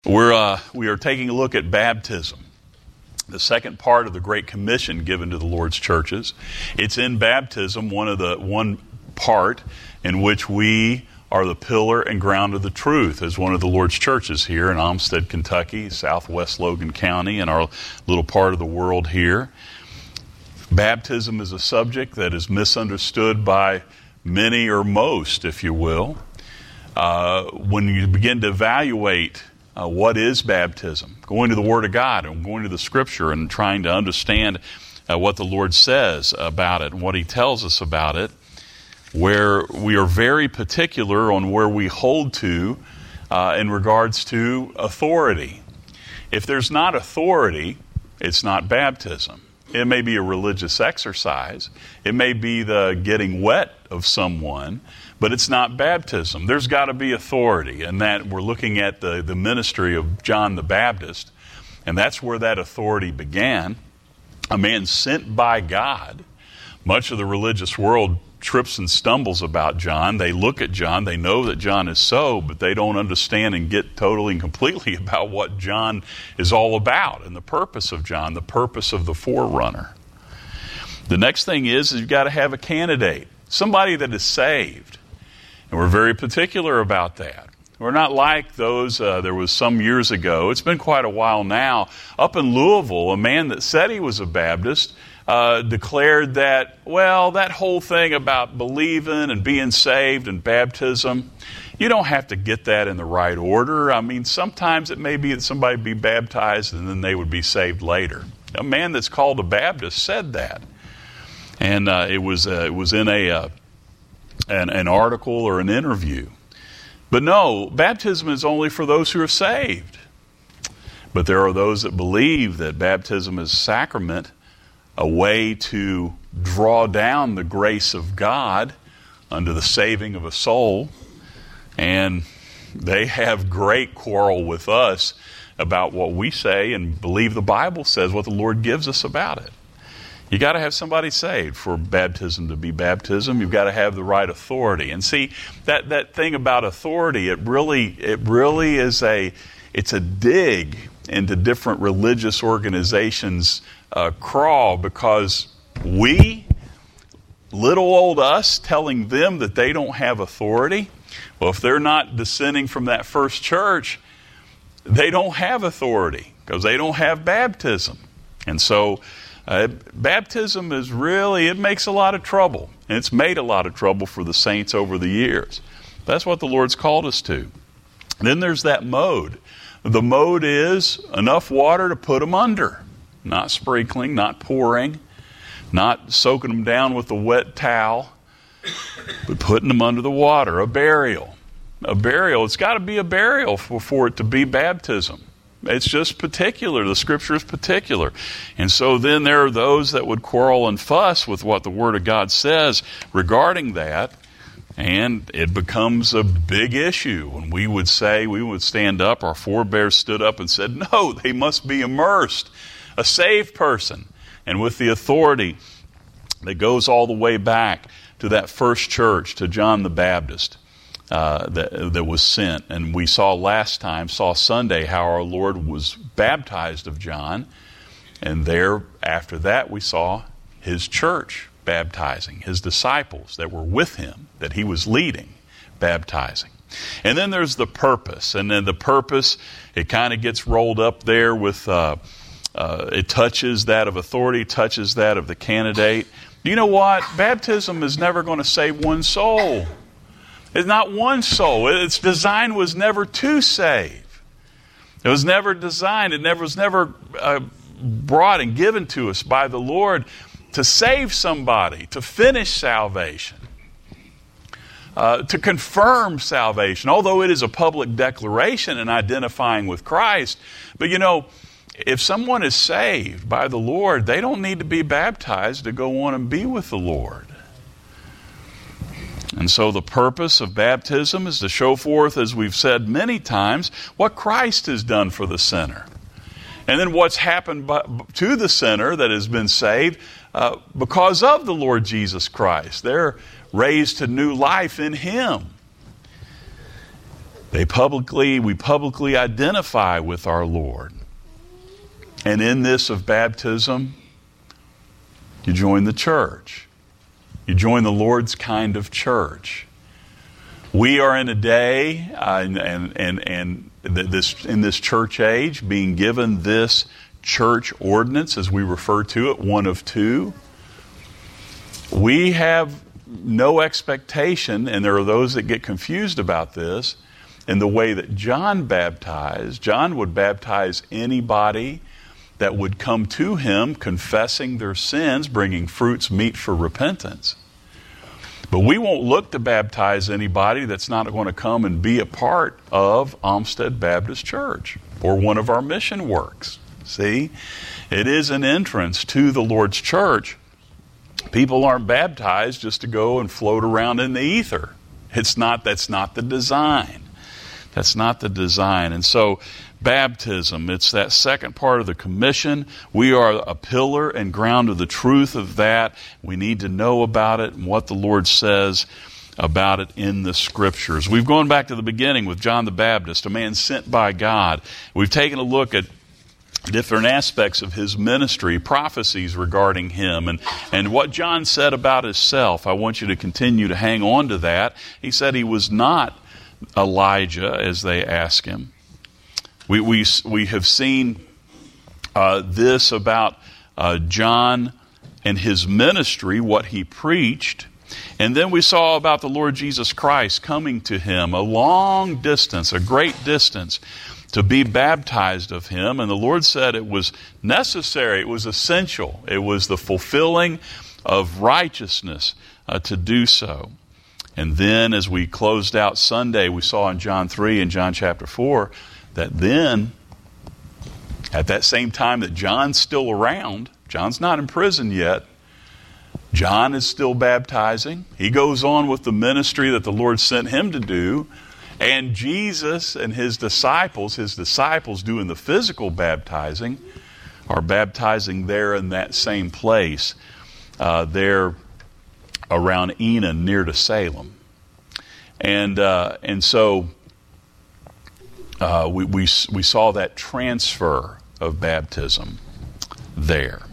We are taking a look at baptism, the second part of the Great Commission given to the Lord's churches. It's in baptism, one part in which we are the pillar and ground of the truth as one of the Lord's churches here in Olmsted, Kentucky, southwest Logan County, and our little part of the world here. Baptism is a subject that is misunderstood by many or most, if you will. When you begin to evaluate what is baptism, going to the Word of God and going to the Scripture and trying to understand what the Lord says about it and what He tells us about it, where we are very particular on where we hold to in regards to authority. If there's not authority, it's not baptism. It may be a religious exercise. It may be the getting wet of someone, but it's not baptism. There's got to be authority, and that we're looking at the ministry of John the Baptist, and that's where that authority began. A man sent by God. Much of the religious world trips and stumbles about John. They look at John, they know that John is so, but they don't understand and get totally and completely about what John is all about and the purpose of John, the purpose of the forerunner. The next thing is you've got to have a candidate, somebody that is saved. And we're very particular about that. We're not like those, there was some years ago, it's been quite a while now, up in Louisville, a man that said he was a Baptist declared that, well, that whole thing about believing and being saved and baptism, you don't have to get that in the right order. I mean, sometimes it may be that somebody be baptized and then they would be saved later. A man that's called a Baptist said that. And it was in an article or an interview. But no, baptism is only for those who are saved. But there are those that believe that baptism is a sacrament, a way to draw down the grace of God unto the saving of a soul. And they have great quarrel with us about what we say and believe the Bible says, what the Lord gives us about it. You got to have somebody saved for baptism to be baptism. You've got to have the right authority. And see, that thing about authority, it really is it's a dig into different religious organizations' crawl, because we, little old us, telling them that they don't have authority. Well, if they're not descending from that first church, they don't have authority because they don't have baptism. And so baptism is really, it makes a lot of trouble. And it's made a lot of trouble for the saints over the years. That's what the Lord's called us to. And then there's that mode. The mode is enough water to put them under. Not sprinkling, not pouring, not soaking them down with a wet towel, but putting them under the water. A burial. A burial. It's got to be a burial for it to be baptism. It's just particular. The Scripture is particular. And so then there are those that would quarrel and fuss with what the Word of God says regarding that, and it becomes a big issue. And we would stand up, our forebears stood up and said, no, they must be immersed. A saved person, and with the authority that goes all the way back to that first church, to John the Baptist that was sent. And we saw Sunday, how our Lord was baptized of John, and there after that we saw his church baptizing, his disciples that were with him, that he was leading, baptizing. And then there's the purpose, and then the purpose, it kind of gets rolled up there with it touches that of authority, touches that of the candidate. You know what? Baptism is never going to save one soul. It's not one soul. Its design was never to save. It was never designed. It was never brought and given to us by the Lord to save somebody, to finish salvation, to confirm salvation, although it is a public declaration and identifying with Christ. But you know, if someone is saved by the Lord, they don't need to be baptized to go on and be with the Lord. And so the purpose of baptism is to show forth, as we've said many times, what Christ has done for the sinner. And then what's happened to the sinner that has been saved because of the Lord Jesus Christ. They're raised to new life in Him. We publicly identify with our Lord. And in this of baptism, you join the church. You join the Lord's kind of church. We are in a day, in this church age, being given this church ordinance, as we refer to it, one of two. We have no expectation, and there are those that get confused about this, in the way that John baptized. John would baptize anybody that would come to him confessing their sins, bringing fruits meet for repentance. But we won't look to baptize anybody that's not going to come and be a part of Olmsted Baptist Church or one of our mission works. See, it is an entrance to the Lord's church. People aren't baptized just to go and float around in the ether. That's not the design. That's not the design. And so baptism, it's that second part of the commission. We are a pillar and ground of the truth of that. We need to know about it and what the Lord says about it in the Scriptures. We've gone back to the beginning with John the Baptist, a man sent by God. We've taken a look at different aspects of his ministry, prophecies regarding him, and what John said about himself. I want you to continue to hang on to that. He said he was not Elijah, as they ask him. We have seen this about John and his ministry, what he preached. And then we saw about the Lord Jesus Christ coming to him a long distance, a great distance, to be baptized of him. And the Lord said it was necessary, it was essential, it was the fulfilling of righteousness to do so. And then as we closed out Sunday, we saw in John 3 and John chapter 4 that then, at that same time that John's still around, John's not in prison yet, John is still baptizing. He goes on with the ministry that the Lord sent him to do. And Jesus and his disciples doing the physical baptizing, are baptizing there in that same place, there around Enon, near to Salem. And so we saw that transfer of baptism there.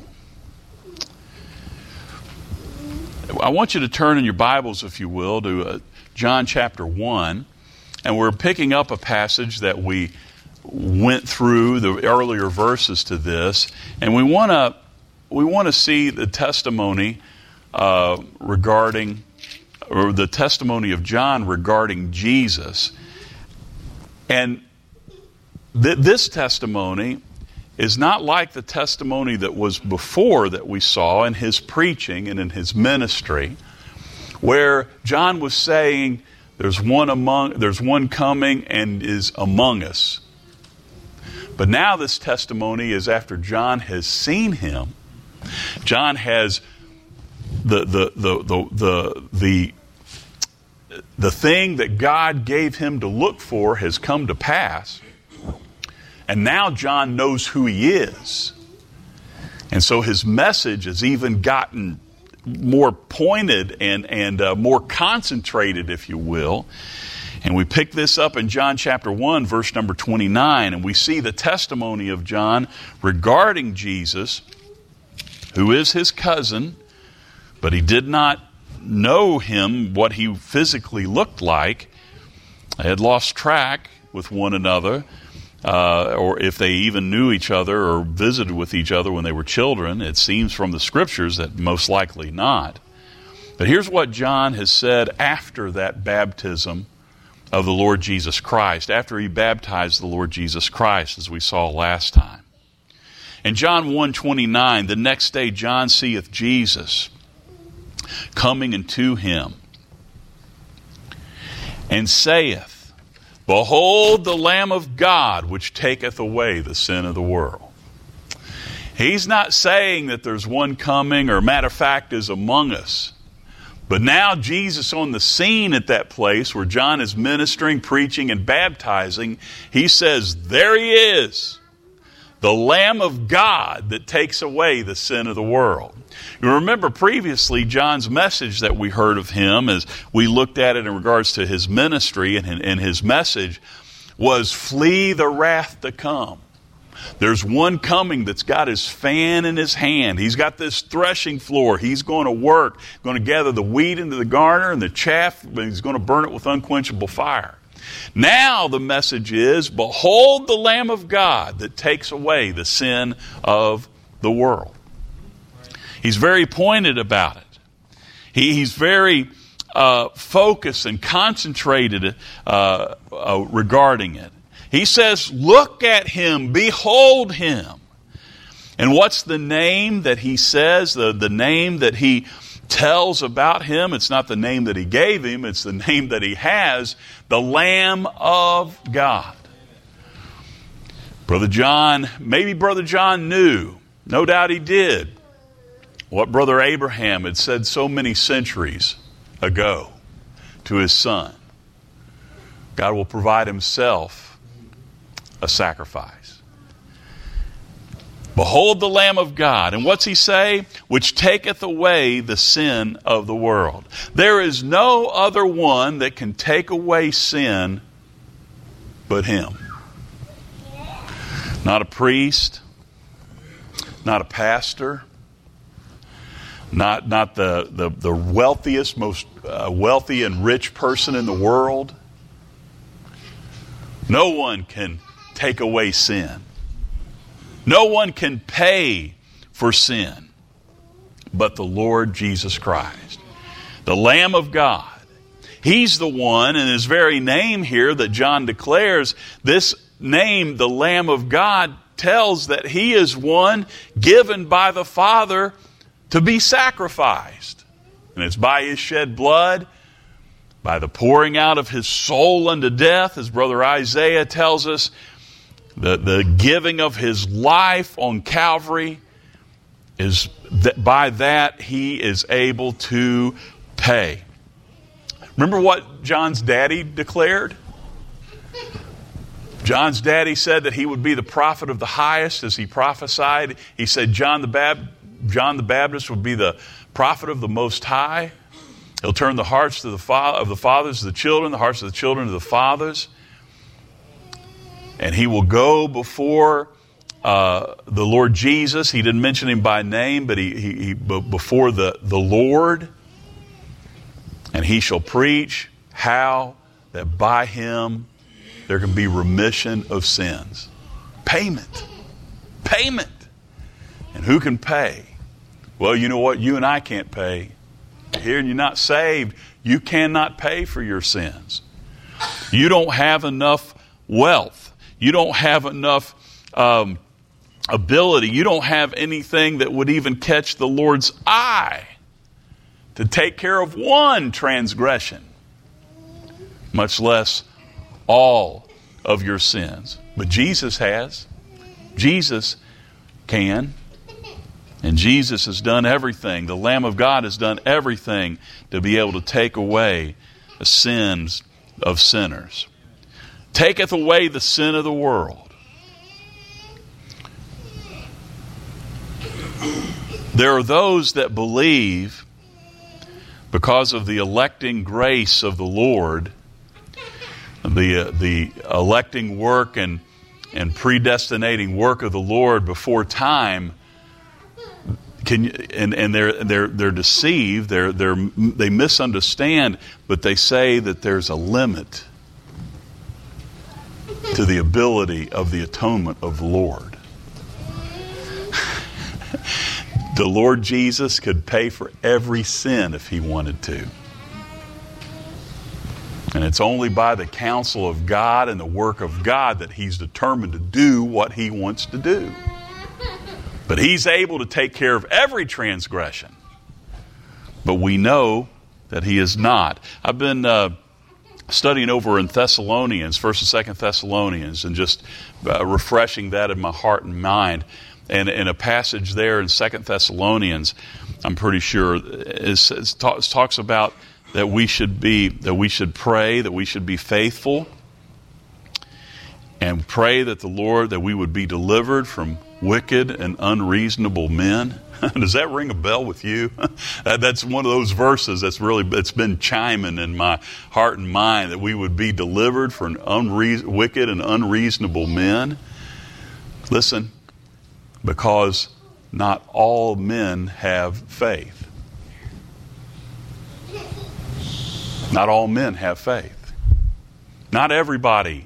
I want you to turn in your Bibles, if you will, to John chapter 1. And we're picking up a passage that we went through the earlier verses to this, and we want to see the testimony regarding, or the testimony of John regarding Jesus. And this testimony is not like the testimony that was before that we saw in his preaching and in his ministry, where John was saying, there's one coming and is among us. But now this testimony is after John has seen him. John has the thing that God gave him to look for has come to pass. And now John knows who he is. And so his message has even gotten more pointed and more concentrated, if you will. And we pick this up in John chapter 1, verse number 29, and we see the testimony of John regarding Jesus, who is his cousin, but he did not know him, what he physically looked like. They had lost track with one another, or if they even knew each other or visited with each other when they were children. It seems from the Scriptures that most likely not. But here's what John has said after that baptism of the Lord Jesus Christ, after he baptized the Lord Jesus Christ, as we saw last time. In John 1:29, the next day John seeth Jesus coming unto him, and saith, Behold the Lamb of God, which taketh away the sin of the world. He's not saying that there's one coming, or matter of fact is among us. But now Jesus on the scene at that place where John is ministering, preaching, and baptizing, he says, there he is. The Lamb of God that takes away the sin of the world. You remember previously John's message that we heard of him as we looked at it in regards to his ministry, and his message was flee the wrath to come. There's one coming that's got his fan in his hand. He's got this threshing floor. He's going to work, going to gather the wheat into the garner and the chaff, and he's going to burn it with unquenchable fire. Now the message is, behold the Lamb of God that takes away the sin of the world. He's very pointed about it. He's very focused and concentrated regarding it. He says, look at him, behold him. And what's the name that he says, the name that he tells about him? It's not the name that he gave him, it's the name that he has, the Lamb of God. Brother John, maybe Brother John knew, no doubt he did, what Brother Abraham had said so many centuries ago to his son. God will provide himself a sacrifice. Behold the Lamb of God. And what's he say? Which taketh away the sin of the world. There is no other one that can take away sin but him. Not a priest, not a pastor, not the wealthiest, most wealthy and rich person in the world. No one can take away sin. No one can pay for sin but the Lord Jesus Christ, the Lamb of God. He's the one, and his very name here that John declares, this name, the Lamb of God, tells that he is one given by the Father to be sacrificed. And it's by his shed blood, by the pouring out of his soul unto death, as Brother Isaiah tells us, the giving of his life on Calvary, is that by that he is able to pay. Remember what John's daddy declared? John's daddy said that he would be the prophet of the highest as he prophesied. He said John the Baptist would be the prophet of the Most High. He'll turn the hearts of the fathers to the children, the hearts of the children to the fathers. And he will go before the Lord Jesus. He didn't mention him by name, but he before the Lord. And he shall preach how that by him there can be remission of sins. Payment. And who can pay? Well, you know what? You and I can't pay. Here, you're not saved. You cannot pay for your sins. You don't have enough wealth. You don't have enough ability. You don't have anything that would even catch the Lord's eye to take care of one transgression, much less all of your sins. But Jesus has. Jesus can. And Jesus has done everything. The Lamb of God has done everything to be able to take away the sins of sinners. Taketh away the sin of the world. There are those that believe, because of the electing grace of the Lord, the electing work and predestinating work of the Lord before time, and they're deceived, they misunderstand, but they say that there's a limit to the ability of the atonement of the Lord. The Lord Jesus could pay for every sin if he wanted to. And it's only by the counsel of God and the work of God that he's determined to do what he wants to do. But he's able to take care of every transgression. But we know that he is not. I've been studying over in Thessalonians, 1st and 2nd Thessalonians, and just refreshing that in my heart and mind. And in a passage there in 2nd Thessalonians, I'm pretty sure, it talks about that we should pray, that we should be faithful, and pray that that we would be delivered from wicked and unreasonable men. Does that ring a bell with you? That's one of those verses it's been chiming in my heart and mind, that we would be delivered from wicked and unreasonable men. Listen, because not all men have faith. Not all men have faith. Not everybody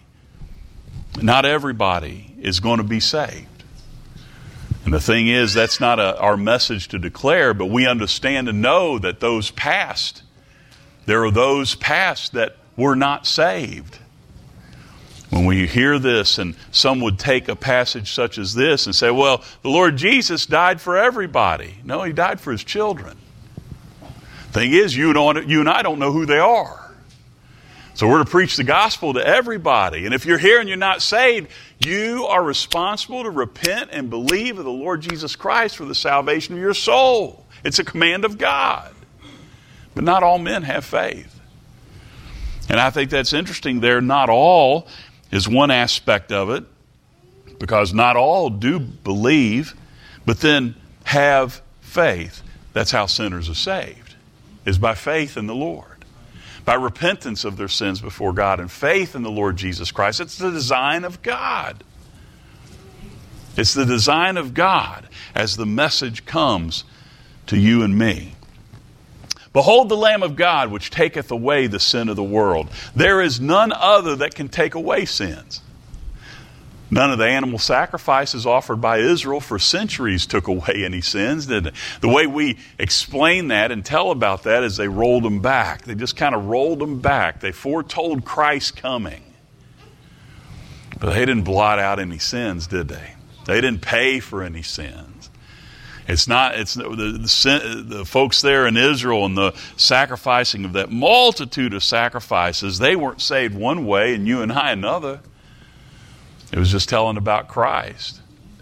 is going to be saved. And the thing is, that's not our message to declare, but we understand and know that there are those past that were not saved. When we hear this, and some would take a passage such as this and say, well, the Lord Jesus died for everybody. No, He died for His children. Thing is, you and I don't know who they are. So we're to preach the gospel to everybody. And if you're here and you're not saved, you are responsible to repent and believe in the Lord Jesus Christ for the salvation of your soul. It's a command of God. But not all men have faith. And I think that's interesting there. Not all is one aspect of it, because not all do believe, but then have faith. That's how sinners are saved, is by faith in the Lord. By repentance of their sins before God and faith in the Lord Jesus Christ. It's the design of God. It's the design of God as the message comes to you and me. Behold the Lamb of God, which taketh away the sin of the world. There is none other that can take away sins. None of the animal sacrifices offered by Israel for centuries took away any sins, did they? The way we explain that and tell about that is they rolled them back. They just kind of rolled them back. They foretold Christ coming. But they didn't blot out any sins, did they? They didn't pay for any sins. It's the folks there in Israel and the sacrificing of that multitude of sacrifices, they weren't saved one way and you and I another. It was just telling about Christ.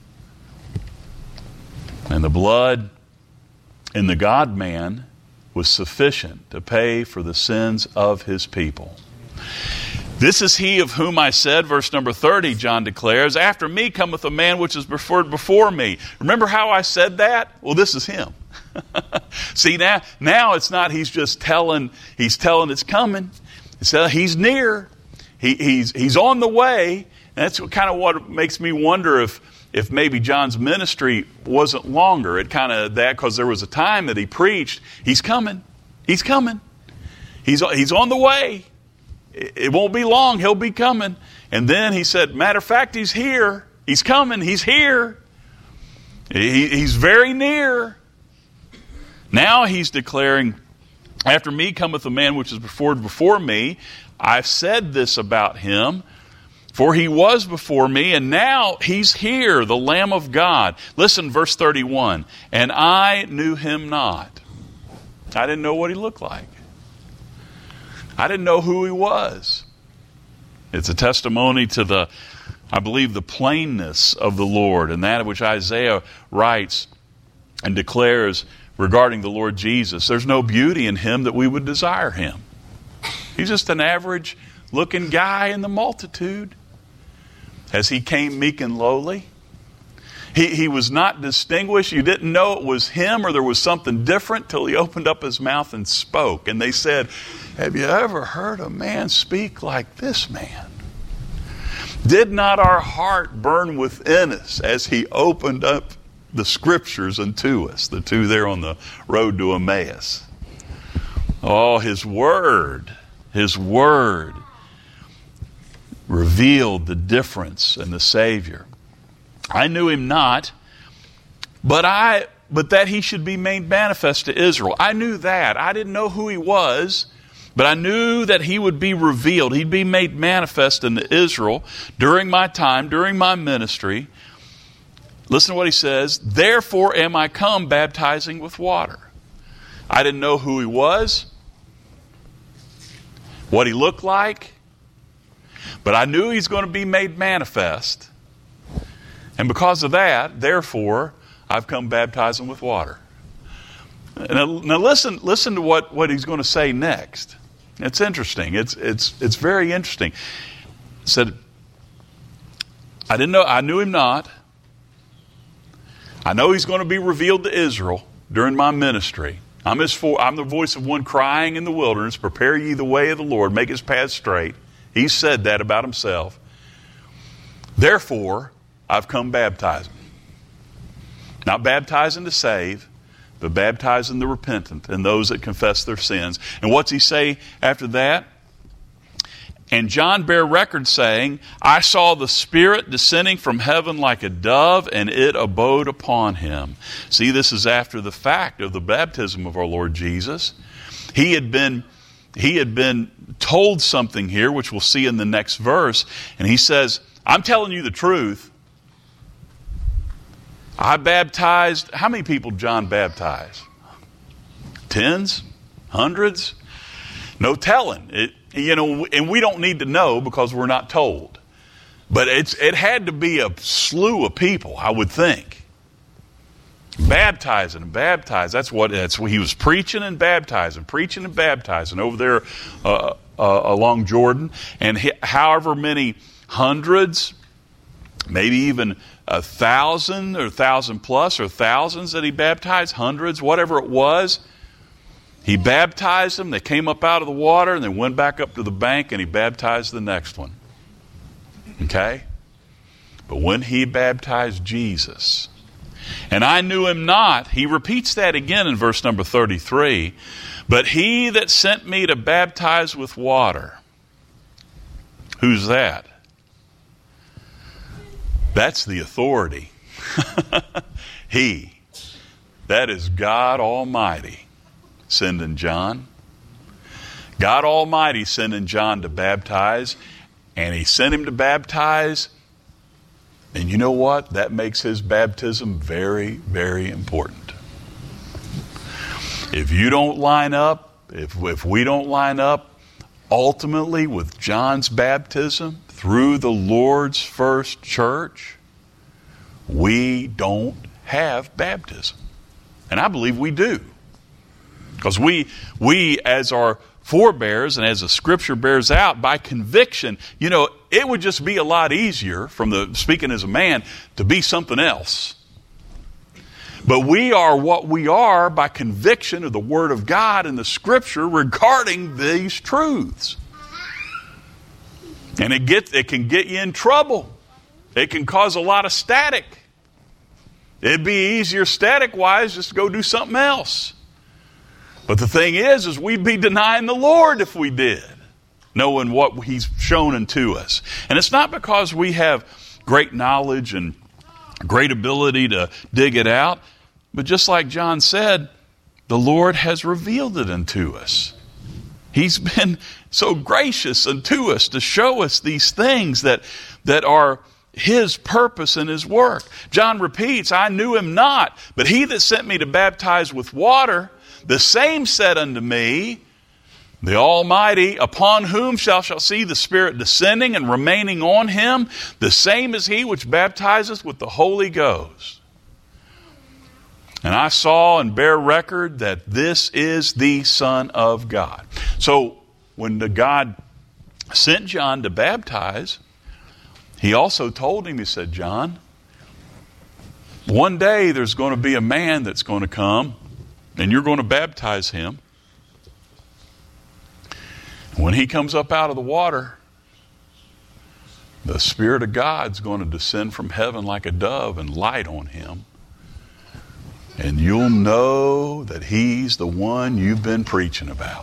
And the blood in the God-man was sufficient to pay for the sins of His people. This is He of whom I said, verse number 30, John declares, after me cometh a man which is preferred before me. Remember how I said that? Well, this is Him. See, now it's not He's just telling, He's telling it's coming. He's near. He's on the way. And that's kind of what makes me wonder if maybe John's ministry wasn't longer. It kind of that, because there was a time that he preached, He's coming. He's coming. He's on the way. It won't be long. He'll be coming. And then he said, matter of fact, He's here. He's coming. He's here. He's very near. Now He's declaring, after me cometh a man which is before me. I've said this about Him. For He was before me, and now He's here, the Lamb of God. Listen, verse 31. And I knew Him not. I didn't know what He looked like. I didn't know who He was. It's a testimony to I believe, the plainness of the Lord, and that which Isaiah writes and declares regarding the Lord Jesus. There's no beauty in Him that we would desire Him. He's just an average looking guy in the multitude. As He came meek and lowly. He was not distinguished. You didn't know it was Him or there was something different till He opened up His mouth and spoke. And they said, have you ever heard a man speak like this man? Did not our heart burn within us as He opened up the Scriptures unto us? The two there on the road to Emmaus. Oh, His Word revealed the difference in the Savior. I knew Him not, but that He should be made manifest to Israel. I knew that. I didn't know who He was, but I knew that He would be revealed. He'd be made manifest into Israel during my time, during my ministry. Listen to what He says. Therefore am I come baptizing with water. I didn't know who He was, what He looked like, but I knew He's going to be made manifest. And because of that, therefore, I've come baptizing with water. Now listen to what He's going to say next. It's interesting. It's very interesting. It said, I didn't know. I knew him not. I know he's going to be revealed to Israel during my ministry. I'm the voice of one crying in the wilderness, prepare ye the way of the Lord, make his path straight. He said that about himself. Therefore, I've come baptizing. Not baptizing to save, but baptizing the repentant and those that confess their sins. And what's he say after that? And John bare record saying, I saw the Spirit descending from heaven like a dove, and it abode upon him. See, this is after the fact of the baptism of our Lord Jesus. He had been told something here, which we'll see in the next verse. And he says, I'm telling you the truth. I baptized, how many people John baptized? Tens? Hundreds? No telling. And we don't need to know because we're not told. But it had to be a slew of people, I would think. Baptizing and baptizing. That's what he was preaching and baptizing over there along Jordan. And however many hundreds, maybe even 1,000 or 1,000 plus or thousands that he baptized, hundreds, whatever it was. He baptized them, they came up out of the water, and they went back up to the bank, and he baptized the next one. Okay? But when he baptized Jesus, and I knew him not, he repeats that again in verse number 33, but he that sent me to baptize with water. Who's that? That's the authority. He. That is God Almighty. Sending John. God Almighty sending John to baptize, and he sent him to baptize, and you know what? That makes his baptism very, very important. If you don't line up, if we don't line up ultimately with John's baptism through the Lord's first church, we don't have baptism. And I believe we do. Because we as our forebears and as the Scripture bears out, by conviction, it would just be a lot easier, speaking as a man, to be something else. But we are what we are by conviction of the Word of God and the Scripture regarding these truths. And it can get you in trouble. It can cause a lot of static. It'd be easier static-wise just to go do something else. But the thing is we'd be denying the Lord if we did, knowing what He's shown unto us. And it's not because we have great knowledge and great ability to dig it out, but just like John said, the Lord has revealed it unto us. He's been so gracious unto us to show us these things that are His purpose and His work. John repeats, I knew him not, but he that sent me to baptize with water, the same said unto me, the Almighty, upon whom shall see the Spirit descending and remaining on him, the same is he which baptizeth with the Holy Ghost. And I saw and bear record that this is the Son of God. So when God sent John to baptize, He also told him, He said, John, one day there's going to be a man that's going to come and you're going to baptize him. When he comes up out of the water, the Spirit of God's going to descend from heaven like a dove and light on him. And you'll know that he's the one you've been preaching about.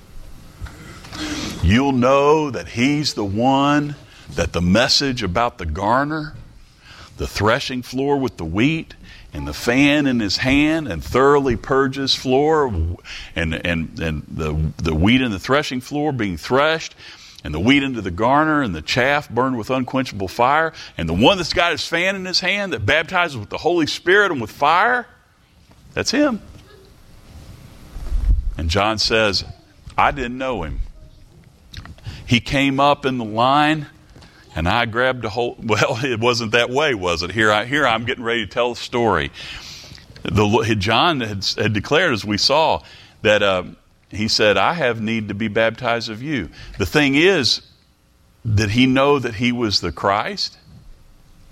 You'll know that he's the one that the message about the garner, the threshing floor with the wheat, and the fan in his hand, and thoroughly purges floor, and the wheat in the threshing floor being threshed, and the wheat into the garner, and the chaff burned with unquenchable fire, and the one that's got his fan in his hand that baptizes with the Holy Spirit and with fire, that's him. And John says, I didn't know him. He came up in the line, and I grabbed a hold. Well, it wasn't that way, was it? Here I'm getting ready to tell the story. John had declared, as we saw, that he said, I have need to be baptized of you. The thing is, did he know that he was the Christ?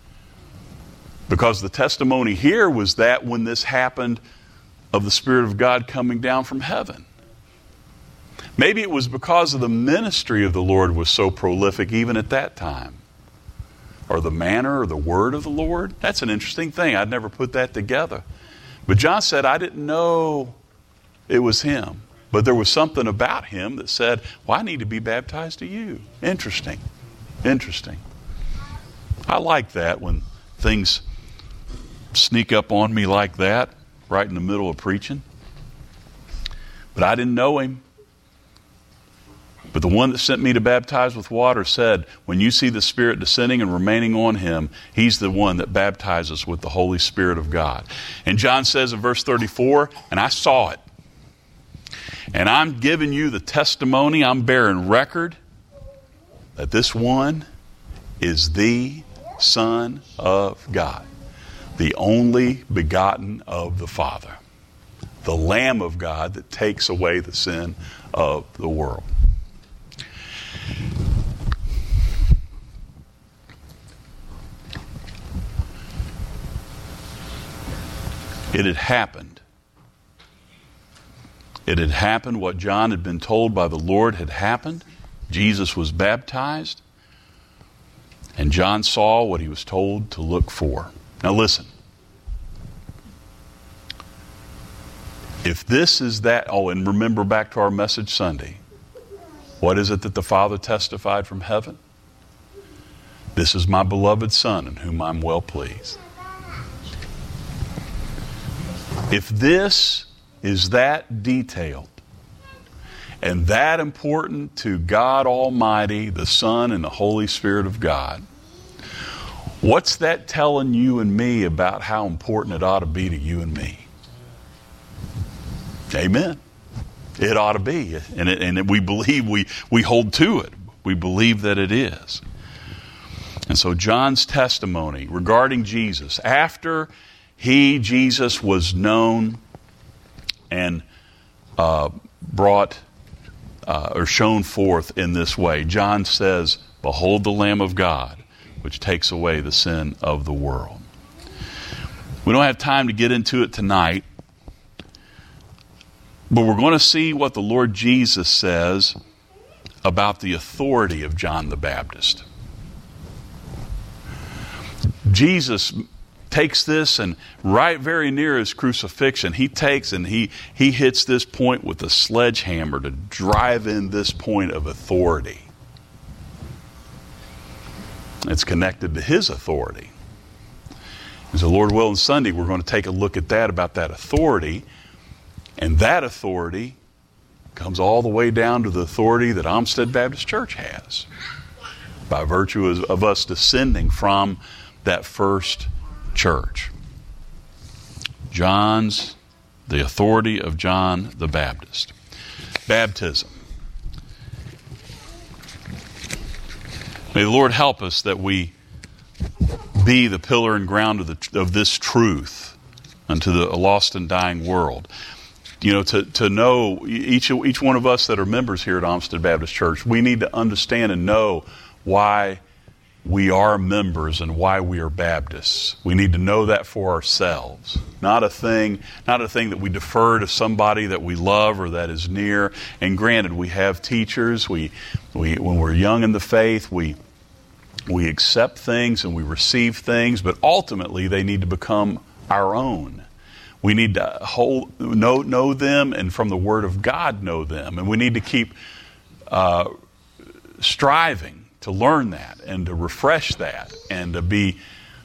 Because the testimony here was that when this happened, of the Spirit of God coming down from heaven. Maybe it was because of the ministry of the Lord was so prolific even at that time. Or the manner or the word of the Lord. That's an interesting thing. I'd never put that together. But John said, I didn't know it was him. But there was something about him that said, well, I need to be baptized to you. Interesting. Interesting. I like that when things sneak up on me like that, right in the middle of preaching. But I didn't know him. But the one that sent me to baptize with water said, when you see the Spirit descending and remaining on him, he's the one that baptizes with the Holy Spirit of God. And John says in verse 34, and I saw it. And I'm giving you the testimony, I'm bearing record that this one is the Son of God, the only begotten of the Father, the Lamb of God that takes away the sin of the world. It had happened. It had happened. What John had been told by the Lord had happened. Jesus was baptized. And John saw what he was told to look for. Now listen. If this is that, and remember back to our message Sunday. What is it that the Father testified from heaven? This is my beloved Son in whom I'm well pleased. If this is that detailed and that important to God Almighty, the Son, and the Holy Spirit of God, what's that telling you and me about how important it ought to be to you and me? Amen. It ought to be. And we believe, we hold to it. We believe that it is. And so John's testimony regarding Jesus, after Jesus was known and brought or shown forth in this way, John says, behold the Lamb of God, which takes away the sin of the world. We don't have time to get into it tonight, but we're going to see what the Lord Jesus says about the authority of John the Baptist. Jesus takes this, and right very near his crucifixion, he takes and he hits this point with a sledgehammer to drive in this point of authority. It's connected to his authority. And so, Lord willing, Sunday we're going to take a look at that, about that authority. And that authority comes all the way down to the authority that Olmsted Baptist Church has, by virtue of us descending from that first church. The authority of John the Baptist. Baptism. May the Lord help us that we be the pillar and ground of this truth unto the lost and dying world. You know, to know, each one of us that are members here at Olmsted Baptist Church, we need to understand and know why we are members and why we are Baptists. We need to know that for ourselves. Not a thing that we defer to somebody that we love or that is near. And granted, we have teachers. We when we're young in the faith, we accept things and we receive things, but ultimately they need to become our own. We need to know them, and from the Word of God know them. And we need to keep striving to learn that and to refresh that and to be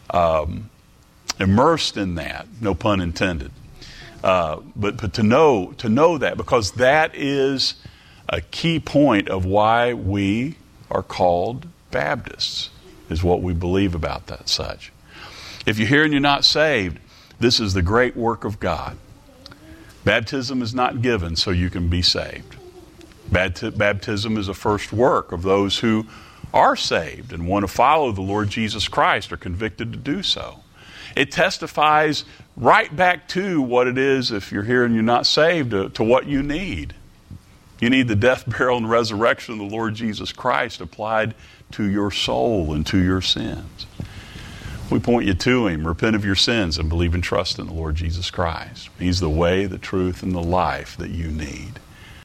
immersed in that, no pun intended. But to know that, because that is a key point of why we are called Baptists, is what we believe about that such. If you're here and you're not saved, this is the great work of God. Baptism is not given so you can be saved. Baptism is a first work of those who are saved and want to follow the Lord Jesus Christ, are convicted to do so. It testifies right back to what it is, if you're here and you're not saved, to what you need. You need the death, burial, and resurrection of the Lord Jesus Christ applied to your soul and to your sins. We point you to Him. Repent of your sins and believe and trust in the Lord Jesus Christ. He's the way, the truth, and the life that you need.